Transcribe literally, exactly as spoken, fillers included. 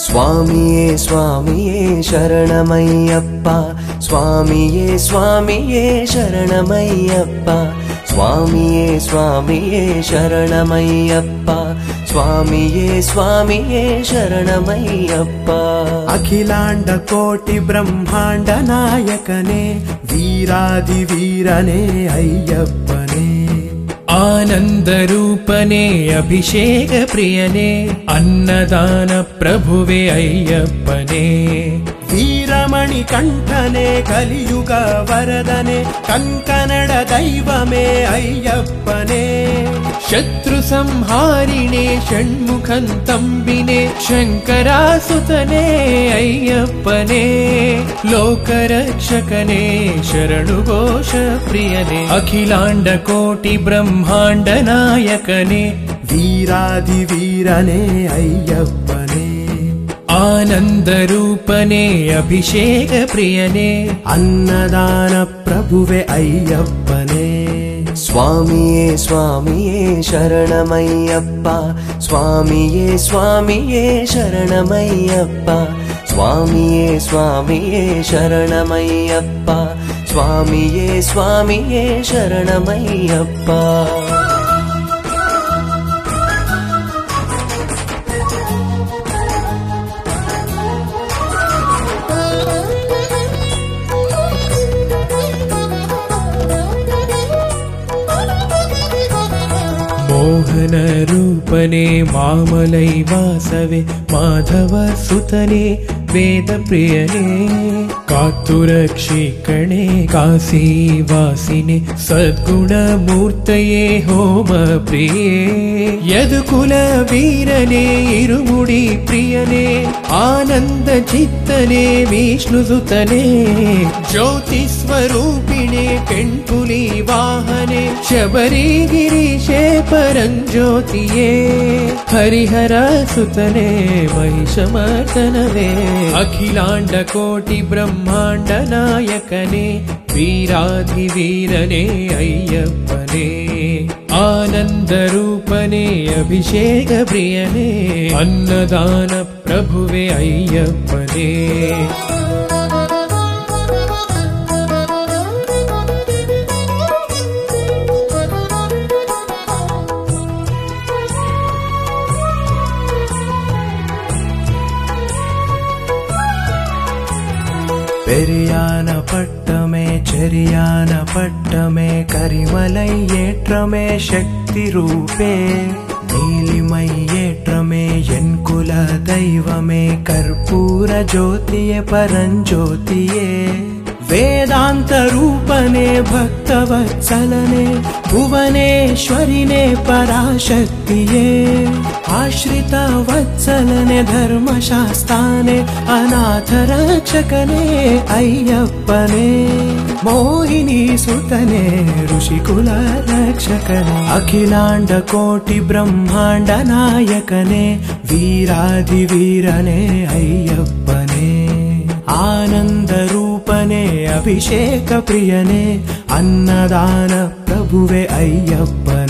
ಸ್ವಾಮಿಯೇ ಸ್ವಾಮಿಯೇ ಶರಣಮಯ್ಯಪ್ಪ ಸ್ವಾಮಿಯೇ ಸ್ವಾಮಿಯೇ ಶರಣಮಯ್ಯಪ್ಪ ಸ್ವಾಮಿಯೇ ಸ್ವಾಮಿಯೇ ಶರಣಮಯ್ಯಪ್ಪ ಸ್ವಾಮಿಯೇ ಸ್ವಾಮಿಯೇ ಶರಣಮಯ್ಯಪ್ಪ ಅಖಿಲಾಂಡ ಕೋಟಿ ಬ್ರಹ್ಮಾಂಡ ನಾಯಕನೇ ವೀರಾದಿ ವೀರನೇ ಅಯ್ಯಪ್ಪನೇ ಆನಂದ ರೂಪನೇ ಅಭಿಷೇಕ ಪ್ರಿಯನೇ ಅನ್ನದಾನ ಪ್ರಭುವೇ ಅಯ್ಯಪ್ಪನೇ ವೀರಮಣಿ ಕಂಠನೆ ಕಲಿಯುಗ ವರದನೆ ಕನ್ಕನ್ನಡ ದೈವಮೇ ಅಯ್ಯಪ್ಪನೇ ಶತ್ರು ಸಂಹಾರಿಣೆ ಷಣ್ಮುಖನ್ ತಂಬಿನೆ ಶಂಕರಾಸುತನೇ ಅಯ್ಯಪ್ಪನೇ ಲೋಕರಕ್ಷಕನೇ ಶರಣು ಘೋಷ ಪ್ರಿಯನೇ ಅಖಿಲಾಂಡ ಕೋಟಿ ಬ್ರಹ್ಮಾಂಡ ನಾಯಕನೇ ವೀರಾದಿ ವೀರನೇ ಅಯ್ಯಪ್ಪನೇ ಆನಂದ ರೂಪನೇ ಅಭಿಷೇಕ ಪ್ರಿಯನೇ ಅನ್ನದಾನ ಪ್ರಭುವೆ ಅಯ್ಯಪ್ಪನೇ ಸ್ವಾಮಿಯೇ ಸ್ವಾಮಿಯೇ ಶರಣಮಯ್ಯಪ್ಪ ಸ್ವಾಮಿಯೇ ಸ್ವಾಮಿಯೇ ಶರಣಮಯ್ಯಪ್ಪ ಸ್ವಾಮಿಯೇ ಸ್ವಾಮಿಯೇ ಶರಣಮಯ್ಯಪ್ಪ ಸ್ವಾಮಿಯೇ ಸ್ವಾಮಿಯೇ ಶರಣಮಯ್ಯಪ್ಪ ಮೋಹನ ರೂಪನೇ ಮಾಮಲೈ ವಾಸವೇ ಮಾಧವ ಸುತನೇ ವೇದ ಪ್ರಿಯನೇ ಕಾತುರಕ್ಷಿಕಣೆ ಕಾಶಿ ವಾಸಿನೇ ಸದ್ಗುಣ ಮೂರ್ತಯೇ ಹೋಮ ಪ್ರಿಯೇ ಯದುಕುಲ ವೀರನೇ ಇರುಮುಡಿ ಪ್ರಿಯನೇ ಆನಂದ ಚಿತ್ತನೇ ವಿಷ್ಣು ಸುತನೇ ಜ್ಯೋತಿ ಸ್ವರೂಪಿಣೆ ಪೆಣ್ಪುಲಿ ವಾಹನೆ ಶಬರಿ ಗಿರೀಶೇ ಪರಂಜ್ಯೋತಿಯೇ ಹರಿಹರ ಸುತನೇ ಮಹಿಷಮರ್ದನವೇ ಅಖಿಲಾಂಡ ಕೋಟಿ ಬ್ರಹ್ಮಾಂಡ ನಾಯಕನೇ ವೀರಾಧಿ ವೀರನೇ ಅಯ್ಯಪ್ಪನೇ ಆನಂದ ರೂಪನೇ ಅಭಿಷೇಕ ಪ್ರಿಯನೇ ಅನ್ನದಾನ ಪ್ರಭುವೇ ಅಯ್ಯಪ್ಪನೇ பெரியான பட்டமே செரியான பட்டமே கரிமலை ஏற்றமே சக்தி ரூபே நீலிமை ஏற்றமே என் குல தெய்வமே கற்பூர ஜோதியே பரஞ்சோதியே ವೇದಾಂತ ರೂಪನೇ ಭಕ್ತವತ್ಸಲನೆ ಭುವನೇಶ್ವರಿನೇ ಪರಾಶಕ್ತಿಯೇ ಆಶ್ರಿತ ವತ್ಸಲನೆ ಧರ್ಮಶಾಸ್ತಾನೆ ಅನಾಥ ರಕ್ಷಕನೇ ಅಯ್ಯಪ್ಪನೇ ಮೋಹಿನಿ ಸುತನೇ ಋಷಿಕುಲ ರಕ್ಷಕನೇ ಅಖಿಲಾಂಡ ಕೋಟಿ ಬ್ರಹ್ಮಾಂಡ ನಾಯಕನೇ ವೀರಾದಿ ವೀರನೇ ಅಯ್ಯಪ್ಪನೇ ಆನಂದ ರೂಪನೇ ಅಭಿಷೇಕ ಪ್ರಿಯನೇ ಅನ್ನದಾನ ಪ್ರಭುವೆ ಅಯ್ಯಪ್ಪನೇ